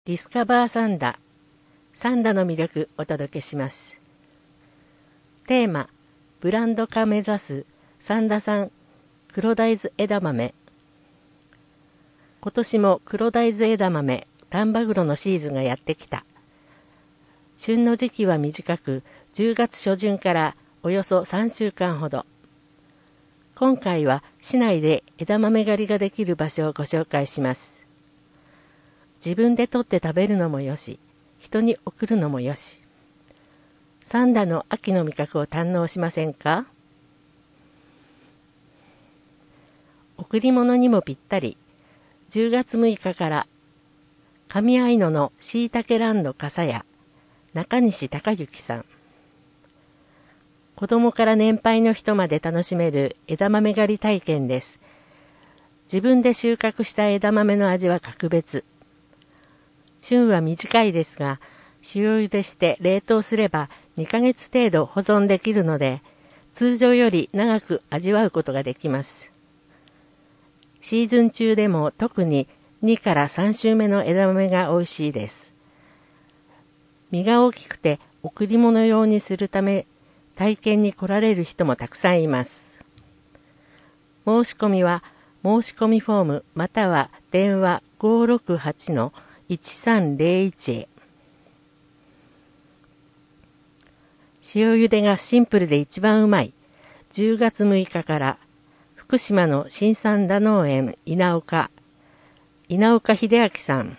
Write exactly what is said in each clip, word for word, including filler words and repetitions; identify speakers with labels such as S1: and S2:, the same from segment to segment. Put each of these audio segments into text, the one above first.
S1: ディスカバーサンダ、サンダの魅力お届けします。テーマ、ブランド化目指すサンダ産黒大豆枝豆。今年も黒大豆枝豆、丹波黒のシーズンがやってきた。旬の時期は短く、じゅうがつ初旬からおよそさんしゅうかんほど。今回は市内で枝豆狩りができる場所をご紹介します。自分で取って食べるのもよし、人に送るのもよし。三田の秋の味覚を堪能しませんか？贈り物にもぴったり、じゅうがつむいかから上愛野のしいたけランド笠屋、中西隆之さん。子供から年配の人まで楽しめる枝豆狩り体験です。自分で収穫した枝豆の味は格別。旬は短いですが、塩茹でして冷凍すればにかげつ程度保存できるので、通常より長く味わうことができます。シーズン中でも特ににからさん週目の枝豆が美味しいです。実が大きくて贈り物用にするため、体験に来られる人もたくさんいます。申し込みは申し込みフォームまたは電話 ごーろくはちのいちさんぜろいち へ。塩茹でがシンプルで一番うまい。じゅうがつむいかから福島の新三田農園稲岡稲岡秀明さん。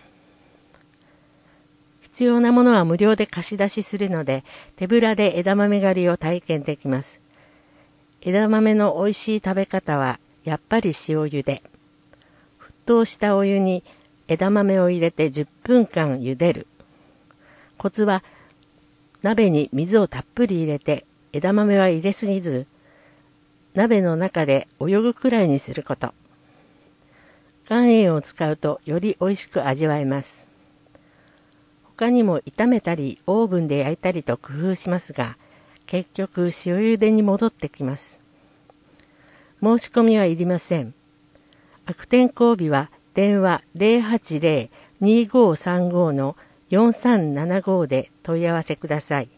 S1: 必要なものは無料で貸し出しするので、手ぶらで枝豆狩りを体験できます。枝豆の美味しい食べ方はやっぱり塩茹で。沸騰したお湯に枝豆を入れてじゅっぷんかん茹でる。コツは鍋に水をたっぷり入れて枝豆は入れすぎず、鍋の中で泳ぐくらいにすること。岩塩を使うとより美味しく味わえます。他にも炒めたりオーブンで焼いたりと工夫しますが、結局塩茹でに戻ってきます。申し込みはいりません。悪天候日は電話 ゼロはちゼロ にーごーさんご のよんさんななごで問い合わせください。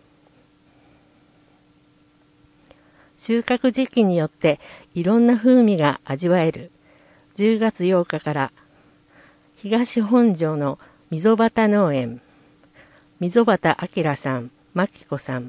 S1: 収穫時期によっていろんな風味が味わえる。じゅうがつようかから東本庄の溝端農園、溝端明さん、真紀子さん。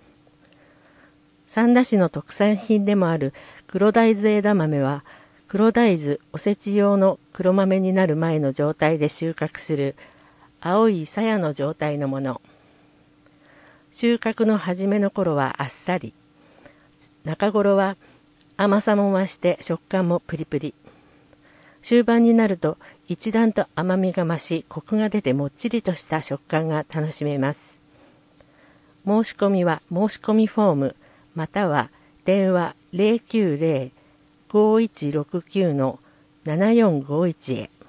S1: 三田市の特産品でもある黒大豆枝豆は、黒大豆おせち用の黒豆になる前の状態で収穫する青い鞘の状態のもの。収穫の初めの頃はあっさり、中頃は甘さも増して食感もプリプリ。終盤になると一段と甘みが増し、コクが出てもっちりとした食感が楽しめます。申し込みは申し込みフォームまたは電話 ゼロきゅうゼロ ごーいちろくきゅう のななよんごーいち へ。